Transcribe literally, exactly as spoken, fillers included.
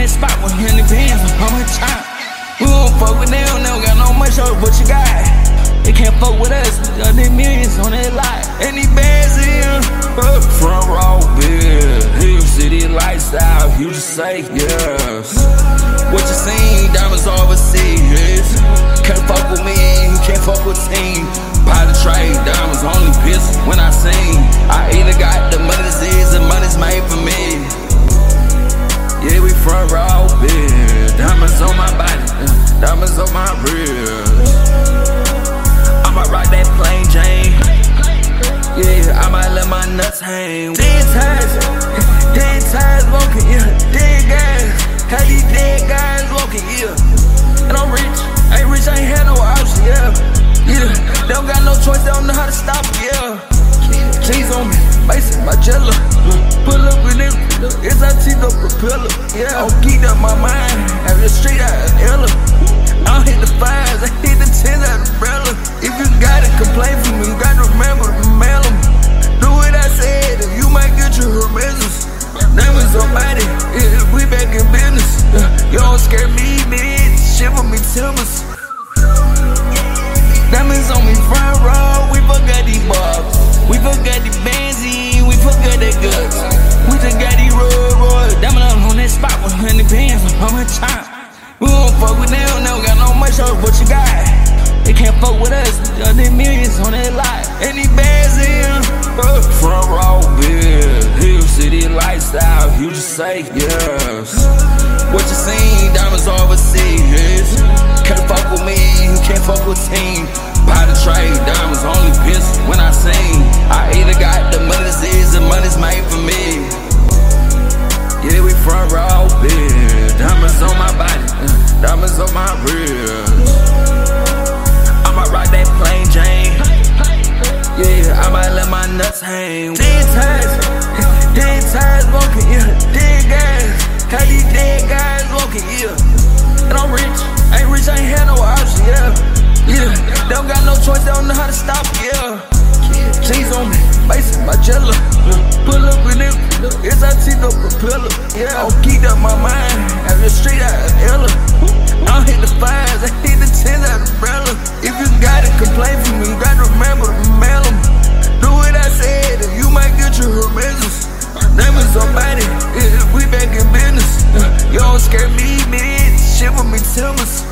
that spot with hundred bands on my time. We don't fuck with them, they don't got no much of what you got. They can't fuck with us, we got them millions on that lot. And these bands in uh, front row, yeah. Hill City lifestyle, you just say yes. What you seen, diamonds overseas. Can't fuck with me, can't fuck with team. Pot of trade, diamonds only pistol when I sing. I either got the money disease and money's made for me. Yeah, we front row, yeah. Diamonds on my body, yeah. Diamonds on my wrist. I'ma rock that plain Jane. Yeah, I might let my nuts hang. Dead times, dead times walking, yeah. Dead guys, how these dead guys walking, yeah. And I'm rich, I ain't rich, I ain't had no option, yeah. Yeah, they don't got no choice, they don't know how to stop it, yeah. Cheese on me, Mason, my jello. Pull up in this, it's our teeth up propeller. Yeah, I'll geek up my mind, have the street out of Ella. I don't hit the fires, I hit the tens out of umbrella. If you got it, complain for me, you got to remember to mail them. Do what I said, and you might get your business. Name is somebody, yeah, we back in business. You don't scare me, bitch, shiver me timbers. Diamonds on me front row, we forgot these bobs. We forgot the benzine, we forgot that guts. We just got these road royals. Diamond on that spot with hundred bands on my time. We don't fuck with them, they don't got no much of what you got. They can't fuck with us, we got them millions on that lot. And these bands in uh, front row, yeah. Hill City lifestyle, you just say yes. What you seen, diamonds overseas. Can't fuck with me, can't fuck with team. Pot of trade, diamonds only pistol when I sing. I either got the money disease and money's made for me. Yeah, we front row, yeah. Diamonds on my body, yeah. Diamonds on my wrist. I'ma rock that plain Jane. Yeah, I might let my nuts hang. Dead times, dead times walking, yeah. Dead guys, how these dead guys walking, yeah. And I'm rich, I ain't rich, I ain't had no option, yeah. Yeah, they don't got no choice, they don't know how to stop it, yeah. Cheese on me, Mason, my jello. Pull up in this, it's our teeth up propeller. Yeah, I'll geek up my mind, have the street out of Ella. I don't hit the fires, I hit the tens out of umbrella. If you got it, complain for me, you got to remember to mail them. Do what I said, and you might get your business. Name is somebody, yeah, we back in business. You don't scare me, bitch, shiver me timbers.